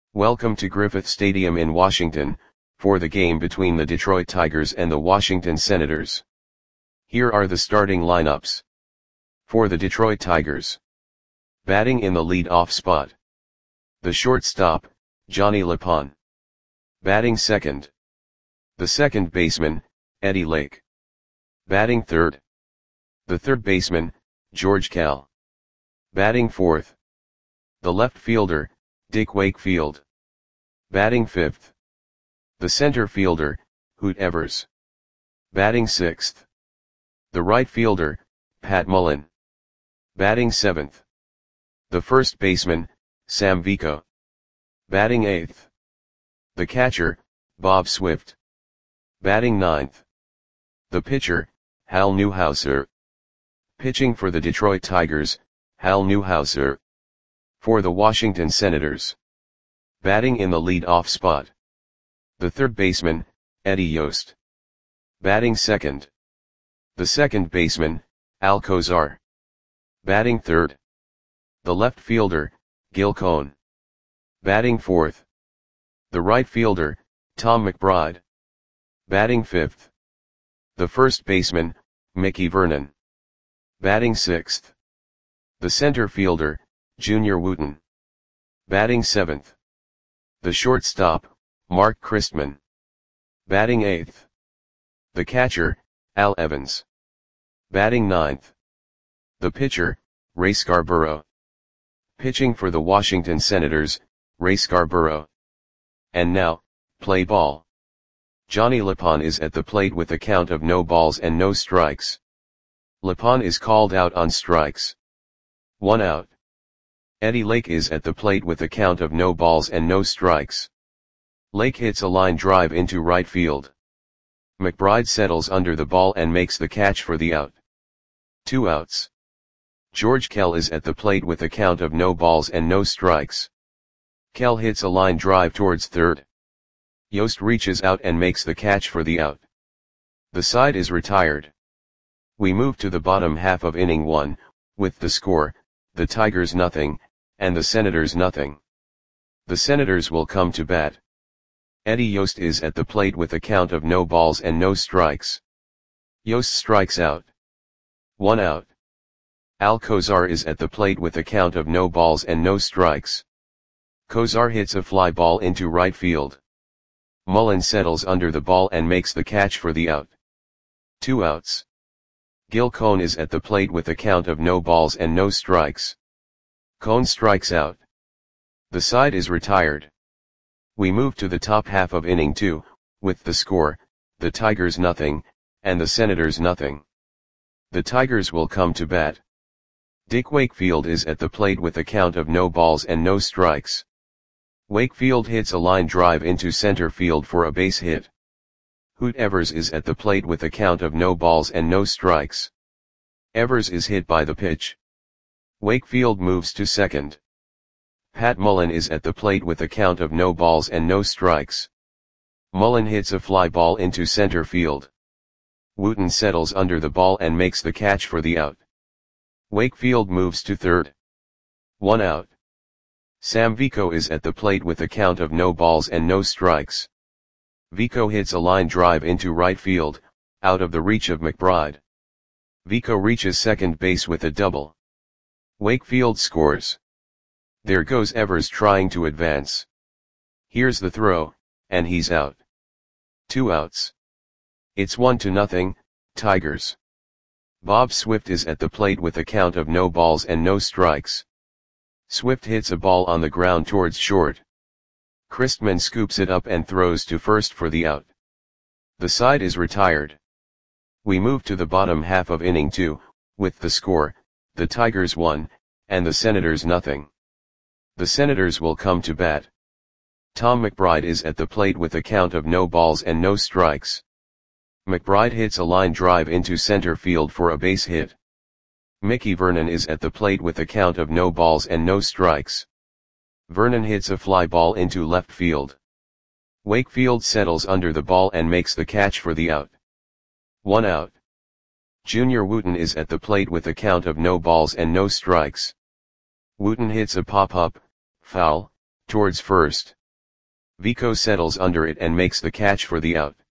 Welcome to Griffith Stadium in Washington, for the game between the Detroit Tigers and the Washington Senators. Here are the starting lineups. For the Detroit Tigers. Batting in the lead-off spot. The shortstop, Johnny LePon. Batting second. The second baseman, Eddie Lake. Batting third. The third baseman, George Kell. Batting fourth. The left fielder, Dick Wakefield. Batting fifth. The center fielder, Hoot Evers. Batting sixth. The right fielder, Pat Mullen. Batting seventh. The first baseman, Sam Vico. Batting eighth. The catcher, Bob Swift. Batting ninth. The pitcher, Hal Newhouser. Pitching for the Detroit Tigers, Hal Newhouser. For the Washington Senators. Batting in the lead-off spot. The third baseman, Eddie Yost. Batting second. The second baseman, Al Kozar. Batting third. The left fielder, Gil Cohn. Batting fourth. The right fielder, Tom McBride. Batting fifth. The first baseman, Mickey Vernon. Batting sixth. The center fielder, Junior Wooten. Batting seventh. The shortstop, Mark Christman. Batting eighth. The catcher, Al Evans. Batting ninth. The pitcher, Ray Scarborough. Pitching for the Washington Senators, Ray Scarborough. And now, play ball. Johnny LePon is at the plate with a count of no balls and no strikes. LePon is called out on strikes. 1 out. Eddie Lake is at the plate with a count of no balls and no strikes. Lake hits a line drive into right field. McBride settles under the ball and makes the catch for the out. 2 outs. George Kell is at the plate with a count of no balls and no strikes. Kell hits a line drive towards third. Yost reaches out and makes the catch for the out. The side is retired. We move to the bottom half of inning 1, with the score, the Tigers nothing, and the Senators nothing. The Senators will come to bat. Eddie Yost is at the plate with a count of no balls and no strikes. Yost strikes out. 1 out. Al Kozar is at the plate with a count of no balls and no strikes. Kozar hits a fly ball into right field. Mullen settles under the ball and makes the catch for the out. 2 outs. Gil Cohn is at the plate with a count of no balls and no strikes. Cohn strikes out. The side is retired. We move to the top half of inning 2, with the score, the Tigers nothing, and the Senators nothing. The Tigers will come to bat. Dick Wakefield is at the plate with a count of no balls and no strikes. Wakefield hits a line drive into center field for a base hit. Hoot Evers is at the plate with a count of no balls and no strikes. Evers is hit by the pitch. Wakefield moves to second. Pat Mullen is at the plate with a count of no balls and no strikes. Mullen hits a fly ball into center field. Wooten settles under the ball and makes the catch for the out. Wakefield moves to third. 1 out. Sam Vico is at the plate with a count of no balls and no strikes. Vico hits a line drive into right field, out of the reach of McBride. Vico reaches second base with a double. Wakefield scores. There goes Evers trying to advance. Here's the throw, and he's out. 2 outs. It's 1-0, Tigers. Bob Swift is at the plate with a count of no balls and no strikes. Swift hits a ball on the ground towards short. Christman scoops it up and throws to first for the out. The side is retired. We move to the bottom half of inning 2, with the score, the Tigers 1, and the Senators nothing. The Senators will come to bat. Tom McBride is at the plate with a count of no balls and no strikes. McBride hits a line drive into center field for a base hit. Mickey Vernon is at the plate with a count of no balls and no strikes. Vernon hits a fly ball into left field. Wakefield settles under the ball and makes the catch for the out. 1 out. Junior Wooten is at the plate with a count of no balls and no strikes. Wooten hits a pop-up, foul, towards first. Vico settles under it and makes the catch for the out.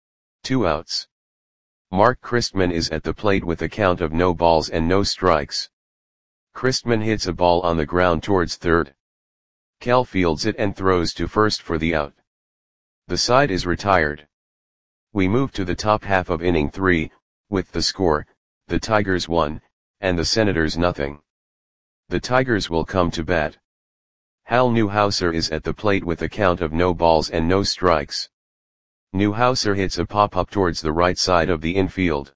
2 outs. Mark Christman is at the plate with a count of no balls and no strikes. Christman hits a ball on the ground towards third. Kell fields it and throws to first for the out. The side is retired. We move to the top half of inning 3, with the score, the Tigers 1, and the Senators nothing. The Tigers will come to bat. Hal Newhouser is at the plate with a count of no balls and no strikes. Newhouser hits a pop-up towards the right side of the infield.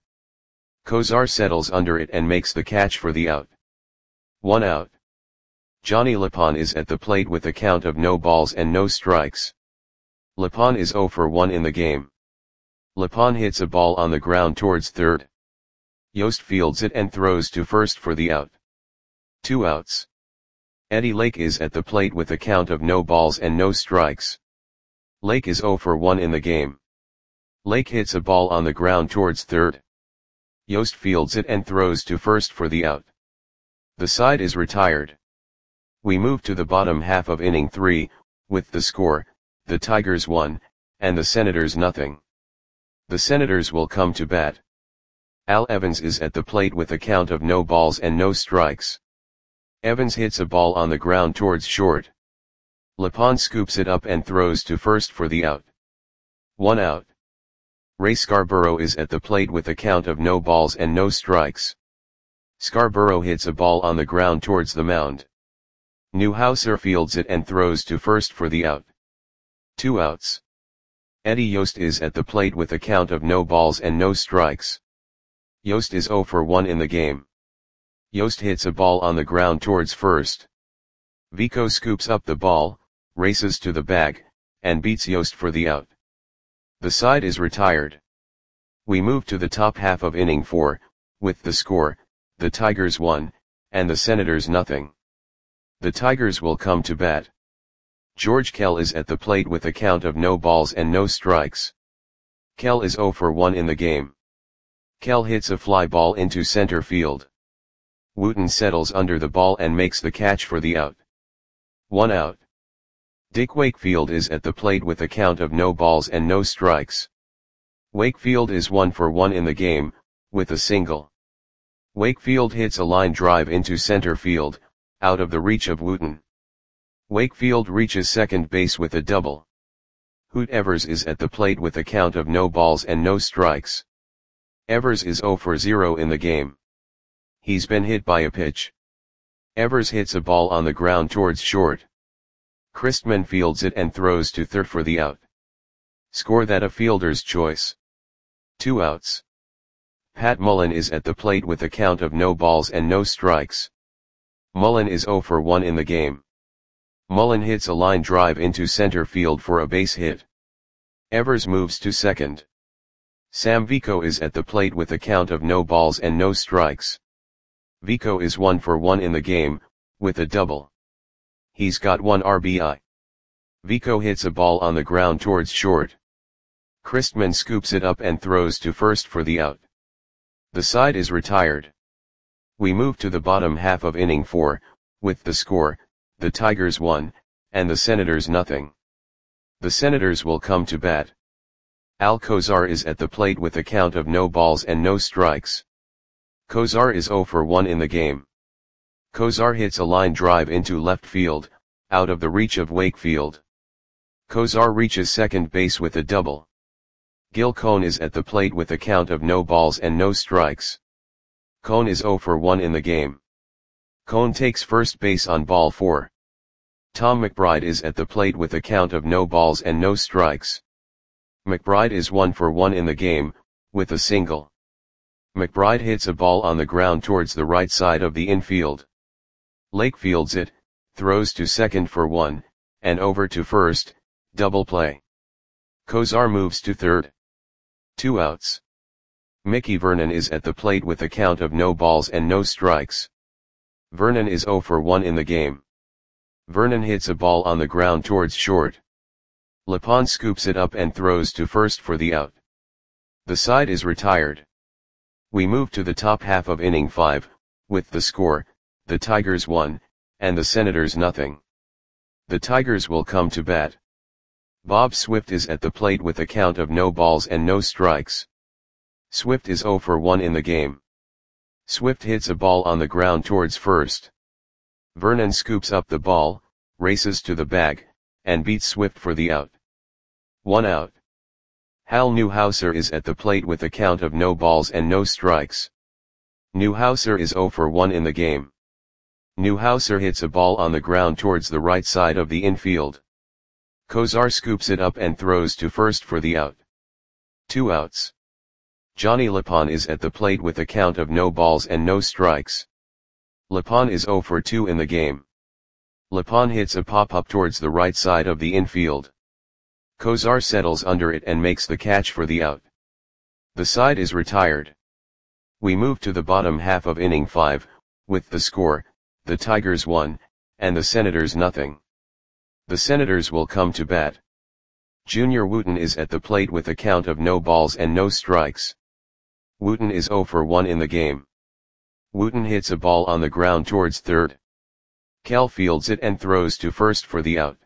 Kozar settles under it and makes the catch for the out. 1 out. Johnny Lapon is at the plate with a count of no balls and no strikes. Lapon is 0 for 1 in the game. Lapon hits a ball on the ground towards third. Yost fields it and throws to first for the out. 2 outs. Eddie Lake is at the plate with a count of no balls and no strikes. Lake is 0 for 1 in the game. Lake hits a ball on the ground towards third. Yost fields it and throws to first for the out. The side is retired. We move to the bottom half of inning 3, with the score, the Tigers 1, and the Senators nothing. The Senators will come to bat. Al Evans is at the plate with a count of no balls and no strikes. Evans hits a ball on the ground towards short. Lapon scoops it up and throws to first for the out. 1 out. Ray Scarborough is at the plate with a count of no balls and no strikes. Scarborough hits a ball on the ground towards the mound. Newhouser fields it and throws to first for the out. 2 outs. Eddie Yost is at the plate with a count of no balls and no strikes. Yost is 0 for 1 in the game. Yost hits a ball on the ground towards first. Vico scoops up the ball, races to the bag, and beats Yost for the out. The side is retired. We move to the top half of inning 4, with the score, the Tigers 1, and the Senators nothing. The Tigers will come to bat. George Kell is at the plate with a count of no balls and no strikes. Kell is 0 for 1 in the game. Kell hits a fly ball into center field. Wooten settles under the ball and makes the catch for the out. 1 out. Dick Wakefield is at the plate with a count of no balls and no strikes. Wakefield is 1 for 1 in the game, with a single. Wakefield hits a line drive into center field, out of the reach of Wooten. Wakefield reaches second base with a double. Hoot Evers is at the plate with a count of no balls and no strikes. Evers is 0 for 0 in the game. He's been hit by a pitch. Evers hits a ball on the ground towards short. Christman fields it and throws to third for the out. Score that a fielder's choice. 2 outs. Pat Mullen is at the plate with a count of no balls and no strikes. Mullen is 0 for 1 in the game. Mullen hits a line drive into center field for a base hit. Evers moves to second. Sam Vico is at the plate with a count of no balls and no strikes. Vico is 1 for 1 in the game, with a double. He's got 1 RBI. Vico hits a ball on the ground towards short. Christman scoops it up and throws to first for the out. The side is retired. We move to the bottom half of inning 4, with the score, the Tigers 1, and the Senators nothing. The Senators will come to bat. Al Kozar is at the plate with a count of no balls and no strikes. Kozar is 0 for 1 in the game. Kozar hits a line drive into left field, out of the reach of Wakefield. Kozar reaches second base with a double. Gil Cone is at the plate with a count of no balls and no strikes. Cone is 0 for 1 in the game. Cone takes first base on ball 4. Tom McBride is at the plate with a count of no balls and no strikes. McBride is 1 for 1 in the game, with a single. McBride hits a ball on the ground towards the right side of the infield. Lake fields it, throws to second for 1, and over to first, double play. Kozar moves to third. 2 outs. Mickey Vernon is at the plate with a count of no balls and no strikes. Vernon is 0 for 1 in the game. Vernon hits a ball on the ground towards short. Lapon scoops it up and throws to first for the out. The side is retired. We move to the top half of inning 5, with the score, the Tigers 1, and the Senators nothing. The Tigers will come to bat. Bob Swift is at the plate with a count of no balls and no strikes. Swift is 0 for 1 in the game. Swift hits a ball on the ground towards first. Vernon scoops up the ball, races to the bag, and beats Swift for the out. 1 out. Hal Newhouser is at the plate with a count of no balls and no strikes. Newhouser is 0 for 1 in the game. Newhouser hits a ball on the ground towards the right side of the infield. Kozar scoops it up and throws to first for the out. 2 outs. Johnny Lapon is at the plate with a count of no balls and no strikes. Lapon is 0 for 2 in the game. Lapon hits a pop-up towards the right side of the infield. Kozar settles under it and makes the catch for the out. The side is retired. We move to the bottom half of inning 5, with the score, the Tigers 1, and the Senators nothing. The Senators will come to bat. Junior Wooten is at the plate with a count of no balls and no strikes. Wooten is 0 for 1 in the game. Wooten hits a ball on the ground towards third. Kell fields it and throws to first for the out.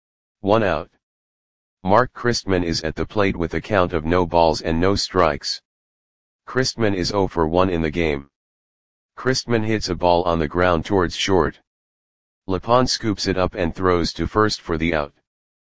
1 out. Mark Christman is at the plate with a count of no balls and no strikes. Christman is 0 for 1 in the game. Christman hits a ball on the ground towards short. Lapon scoops it up and throws to first for the out.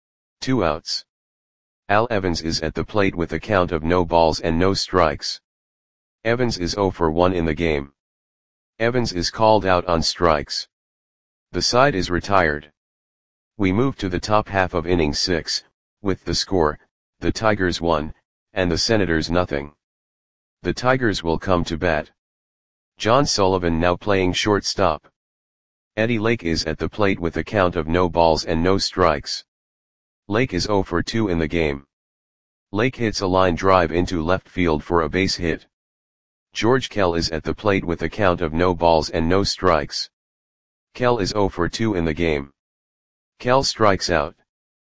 2 outs. Al Evans is at the plate with a count of no balls and no strikes. Evans is 0 for 1 in the game. Evans is called out on strikes. The side is retired. We move to the top half of inning 6, with the score, the Tigers 1, and the Senators nothing. The Tigers will come to bat. John Sullivan now playing shortstop. Eddie Lake is at the plate with a count of no balls and no strikes. Lake is 0 for 2 in the game. Lake hits a line drive into left field for a base hit. George Kell is at the plate with a count of no balls and no strikes. Kell is 0 for 2 in the game. Kell strikes out.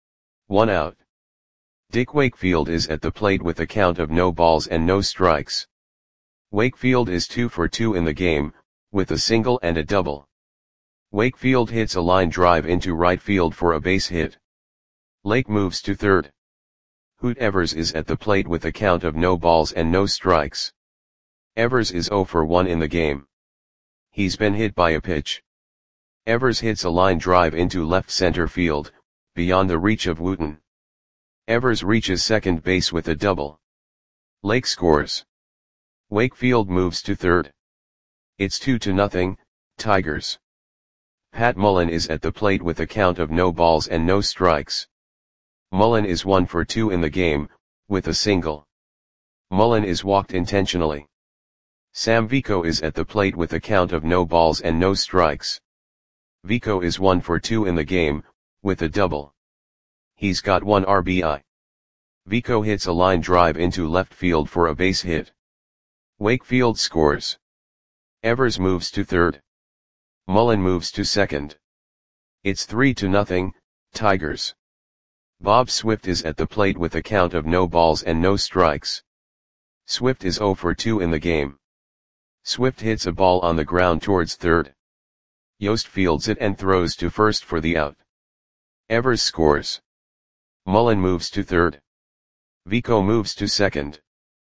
1 out. Dick Wakefield is at the plate with a count of no balls and no strikes. Wakefield is 2 for 2 in the game, with a single and a double. Wakefield hits a line drive into right field for a base hit. Lake moves to third. Hoot Evers is at the plate with a count of no balls and no strikes. Evers is 0 for 1 in the game. He's been hit by a pitch. Evers hits a line drive into left center field, beyond the reach of Wooten. Evers reaches second base with a double. Lake scores. Wakefield moves to third. It's 2-0, Tigers. Pat Mullen is at the plate with a count of no balls and no strikes. Mullen is 1 for 2 in the game, with a single. Mullen is walked intentionally. Sam Vico is at the plate with a count of no balls and no strikes. Vico is 1 for 2 in the game, with a double. He's got 1 RBI. Vico hits a line drive into left field for a base hit. Wakefield scores. Evers moves to third. Mullen moves to second. It's 3-0, Tigers. Bob Swift is at the plate with a count of no balls and no strikes. Swift is 0 for 2 in the game. Swift hits a ball on the ground towards third. Yost fields it and throws to first for the out. Evers scores. Mullen moves to third. Vico moves to second.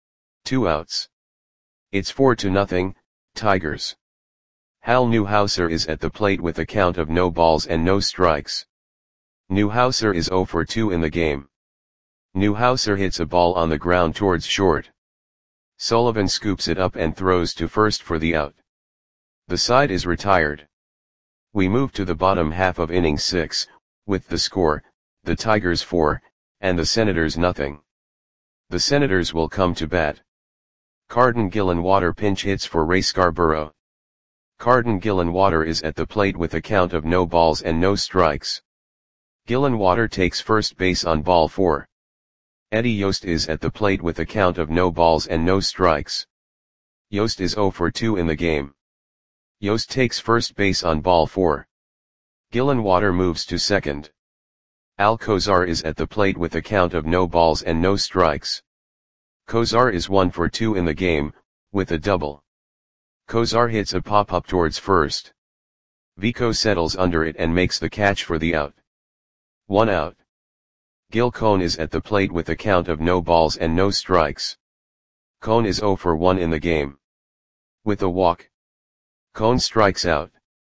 2 outs. It's 4-0, Tigers. Hal Newhouser is at the plate with a count of no balls and no strikes. Newhouser is 0 for 2 in the game. Newhouser hits a ball on the ground towards short. Sullivan scoops it up and throws to first for the out. The side is retired. We move to the bottom half of inning 6, with the score, the Tigers 4, and the Senators nothing. The Senators will come to bat. Carden Gillenwater pinch hits for Ray Scarborough. Carden Gillenwater is at the plate with a count of no balls and no strikes. Gillenwater takes first base on ball 4. Eddie Yost is at the plate with a count of no balls and no strikes. Yost is 0 for 2 in the game. Yost takes first base on ball 4. Gillenwater moves to second. Al Kozar is at the plate with a count of no balls and no strikes. Kozar is 1 for 2 in the game, with a double. Kozar hits a pop-up towards first. Vico settles under it and makes the catch for the out. 1 out. Gil Cone is at the plate with a count of no balls and no strikes. Cone is 0 for 1 in the game. With a walk, Cone strikes out.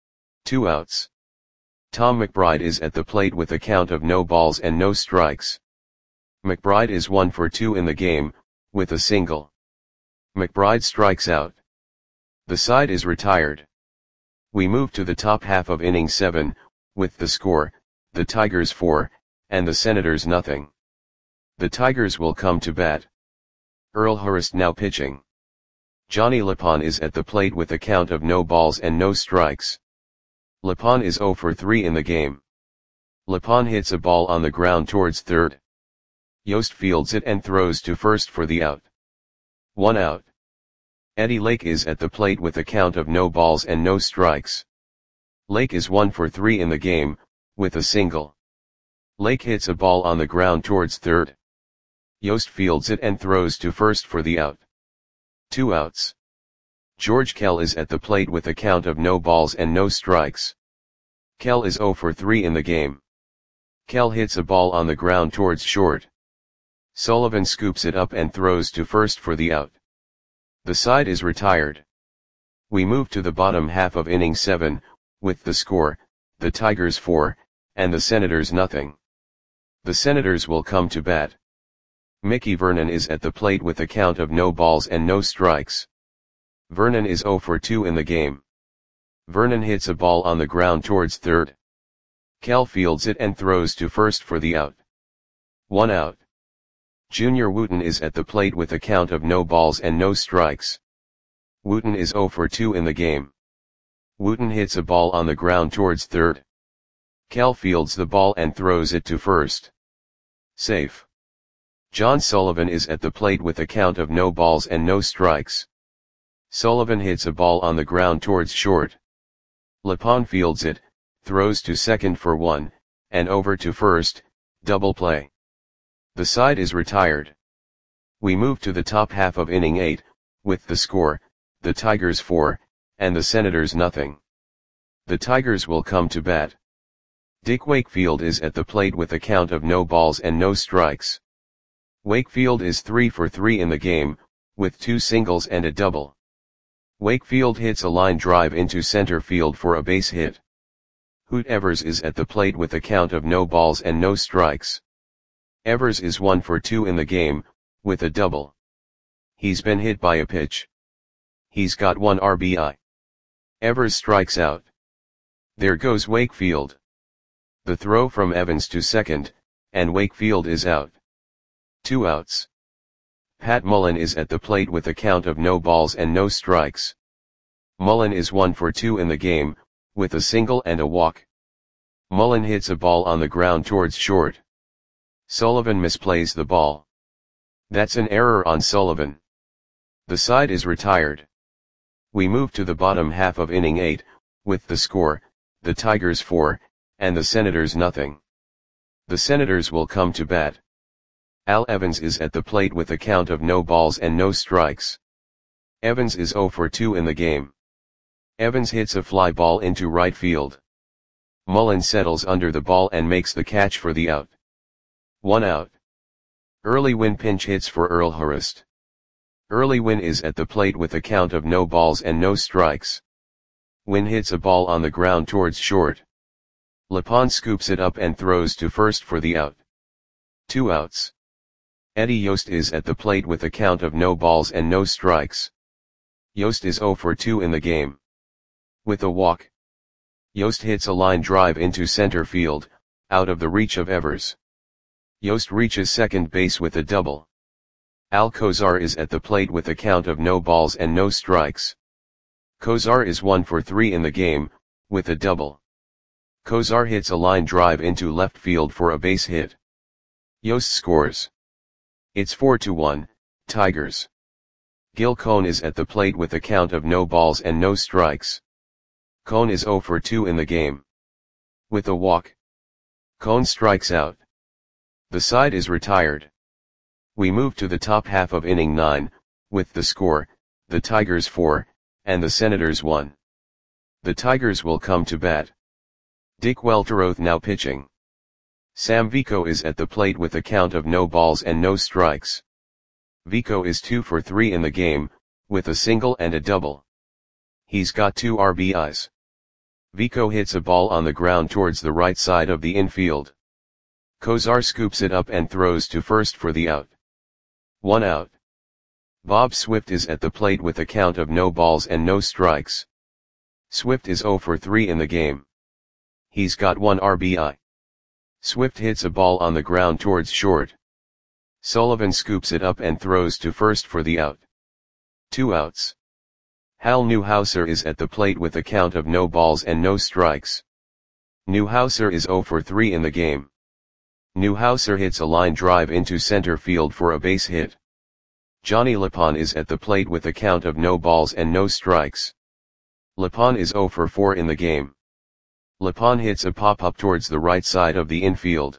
2 outs. Tom McBride is at the plate with a count of no balls and no strikes. McBride is 1 for 2 in the game, with a single. McBride strikes out. The side is retired. We move to the top half of inning 7, with the score, the Tigers 4, and the Senators nothing. The Tigers will come to bat. Earl Hurst now pitching. Johnny Lapon is at the plate with a count of no balls and no strikes. Lapon is 0 for 3 in the game. Lapon hits a ball on the ground towards third. Yost fields it and throws to first for the out. 1 out. Eddie Lake is at the plate with a count of no balls and no strikes. Lake is 1 for 3 in the game, with a single. Lake hits a ball on the ground towards third. Yost fields it and throws to first for the out. 2 outs. George Kell is at the plate with a count of no balls and no strikes. Kell is 0 for 3 in the game. Kell hits a ball on the ground towards short. Sullivan scoops it up and throws to first for the out. The side is retired. We move to the bottom half of inning 7, with the score, the Tigers 4, and the Senators nothing. The Senators will come to bat. Mickey Vernon is at the plate with a count of no balls and no strikes. Vernon is 0 for 2 in the game. Vernon hits a ball on the ground towards third. Kell fields it and throws to first for the out. 1 out. Junior Wooten is at the plate with a count of no balls and no strikes. Wooten is 0 for 2 in the game. Wooten hits a ball on the ground towards third. Kell fields the ball and throws it to first. Safe. John Sullivan is at the plate with a count of no balls and no strikes. Sullivan hits a ball on the ground towards short. Lapon fields it, throws to second for 1, and over to first, double play. The side is retired. We move to the top half of inning 8, with the score, the Tigers 4, and the Senators nothing. The Tigers will come to bat. Dick Wakefield is at the plate with a count of no balls and no strikes. Wakefield is 3 for 3 in the game, with 2 singles and a double. Wakefield hits a line drive into center field for a base hit. Hoot Evers is at the plate with a count of no balls and no strikes. Evers is 1 for 2 in the game, with a double. He's been hit by a pitch. He's got 1 RBI. Evers strikes out. There goes Wakefield. The throw from Evans to second, and Wakefield is out. 2 outs. Pat Mullen is at the plate with a count of no balls and no strikes. Mullen is 1 for 2 in the game, with a single and a walk. Mullen hits a ball on the ground towards short. Sullivan misplays the ball. That's an error on Sullivan. The side is retired. We move to the bottom half of inning 8, with the score, the Tigers 4, and the Senators nothing. The Senators will come to bat. Al Evans is at the plate with a count of no balls and no strikes. Evans is 0 for 2 in the game. Evans hits a fly ball into right field. Mullen settles under the ball and makes the catch for the out. 1 out. Early Win pinch hits for Earl Hurst. Early Win is at the plate with a count of no balls and no strikes. Win hits a ball on the ground towards short. Lapon scoops it up and throws to first for the out. 2 outs. Eddie Yost is at the plate with a count of no balls and no strikes. Yost is 0 for 2 in the game. With a walk, Yost hits a line drive into center field, out of the reach of Evers. Yost reaches second base with a double. Al Kozar is at the plate with a count of no balls and no strikes. Kozar is 1 for 3 in the game, with a double. Kozar hits a line drive into left field for a base hit. Yost scores. It's 4-1, Tigers. Gil Cone is at the plate with a count of no balls and no strikes. Cone is 0 for 2 in the game. With a walk, Cone strikes out. The side is retired. We move to the top half of inning 9, with the score, the Tigers 4, and the Senators 1. The Tigers will come to bat. Dick Welteroth now pitching. Sam Vico is at the plate with a count of no balls and no strikes. Vico is 2 for 3 in the game, with a single and a double. He's got 2 RBIs. Vico hits a ball on the ground towards the right side of the infield. Kozar scoops it up and throws to first for the out. 1 out. Bob Swift is at the plate with a count of no balls and no strikes. Swift is 0 for 3 in the game. He's got 1 RBI. Swift hits a ball on the ground towards short. Sullivan scoops it up and throws to first for the out. 2 outs. Hal Newhouser is at the plate with a count of no balls and no strikes. Newhouser is 0 for 3 in the game. Newhouser hits a line drive into center field for a base hit. Johnny Lapon is at the plate with a count of no balls and no strikes. Lapon is 0 for 4 in the game. Lapon hits a pop-up towards the right side of the infield.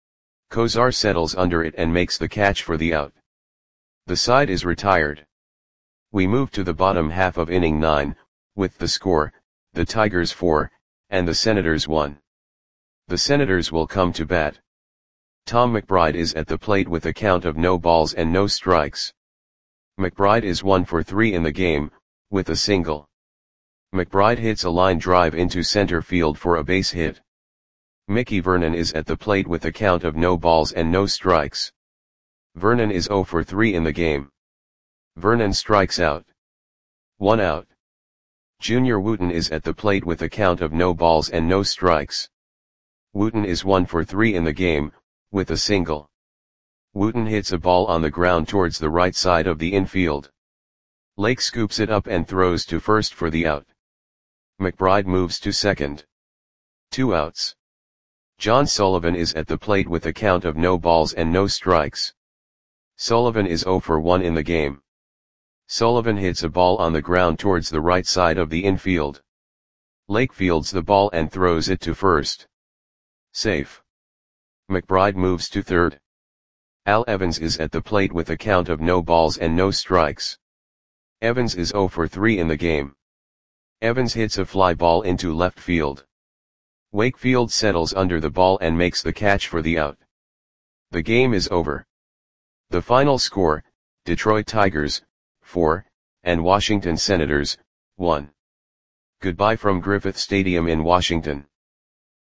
Kozar settles under it and makes the catch for the out. The side is retired. We move to the bottom half of inning 9, with the score, the Tigers 4, and the Senators 1. The Senators will come to bat. Tom McBride is at the plate with a count of no balls and no strikes. McBride is 1 for 3 in the game, with a single. McBride hits a line drive into center field for a base hit. Mickey Vernon is at the plate with a count of no balls and no strikes. Vernon is 0 for 3 in the game. Vernon strikes out. 1 out. Junior Wooten is at the plate with a count of no balls and no strikes. Wooten is 1 for 3 in the game, with a single. Wooten hits a ball on the ground towards the right side of the infield. Lake scoops it up and throws to first for the out. McBride moves to second. 2 outs. John Sullivan is at the plate with a count of no balls and no strikes. Sullivan is 0 for 1 in the game. Sullivan hits a ball on the ground towards the right side of the infield. Lake fields the ball and throws it to first. Safe. McBride moves to third. Al Evans is at the plate with a count of no balls and no strikes. Evans is 0 for 3 in the game. Evans hits a fly ball into left field. Wakefield settles under the ball and makes the catch for the out. The game is over. The final score, Detroit Tigers, 4, and Washington Senators, 1. Goodbye from Griffith Stadium in Washington.